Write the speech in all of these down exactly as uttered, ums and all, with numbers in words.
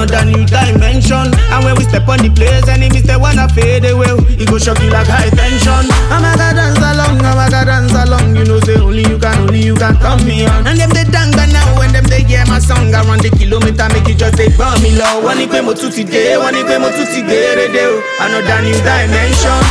another new dimension. And when we step on the place, enemies they wanna fade away. It go shock you like high tension. I'm a god dance along, I'm a god dance along. You know say only you can, only you can turn me on. And them they danga now, when them they hear my song around the kilometer, make it just take burn me low. One ikwe mo tuti day, one ikwe mo tuti gere day. Another new dimension.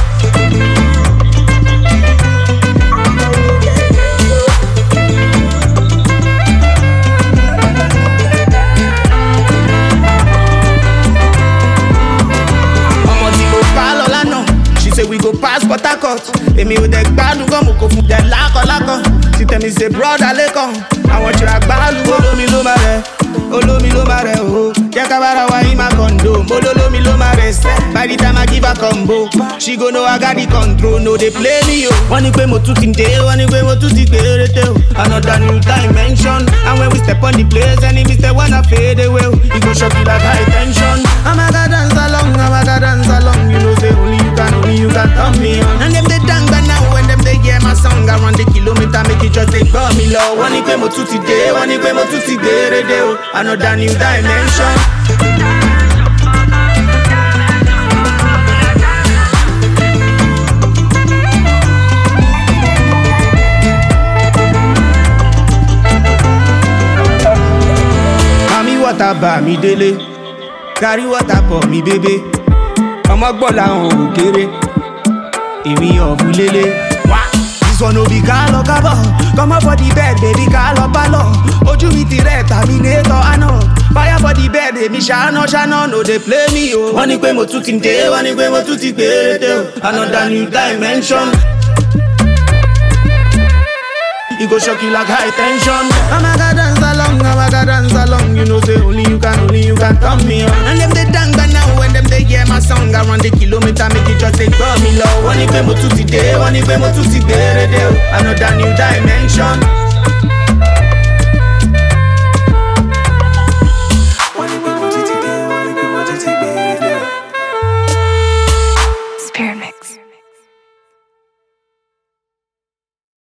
Say we go pass Port Harcourt. Emi o de gbadu gan mo ko fun de lako lako. She tell me say brother lekon. I want you to gbalu olomi lo ma re. Olomi lo ma re o. Je ka bara wa in my condo. Mo olomi lo ma re. By the time I give her combo, she go know I got the control. No they play me yo. One ikwe mo tuti de, one ikwe mo tuti gere te o. Another new dimension. And when we step on the place, enemies they wanna fade away. It go shock you like high tension. I'm a god dance along, I'm a god dance along. You know say only you can, only you can turn me on. And them they danga now, when them they hear my song around the kilometer, make it just take burn me low. One ikwe mo tuti day, one ikwe mo tuti gere day. Another new dimension. Mami water ba mi dele, carry water for me baby. Ọmọ gbọ́ làwọn ò kéré, èmi ọ̀bùn lélẹ̀. This one no be ká lọ kábọ̀, come up for the bed baby ká lọ bá lọ. Ojú mi ti rẹ̀ terminator àná, fire for the bed èmi ṣáná ṣáná no dey play me o. Wọ́n ní pé mo tún ti dé, wọ́n ní pé mo tún ti gbére dé o. Another new dimension. It go shock you like high tension. I'm a god dance along, I'm a god dance along. You know say only you can, only you can turn me on. And them they danga now, when them they hear my song around the kilometer, make it just take burn me low. One ikwe mo tuti day, one ikwe mo tuti gere day. Another new dimension.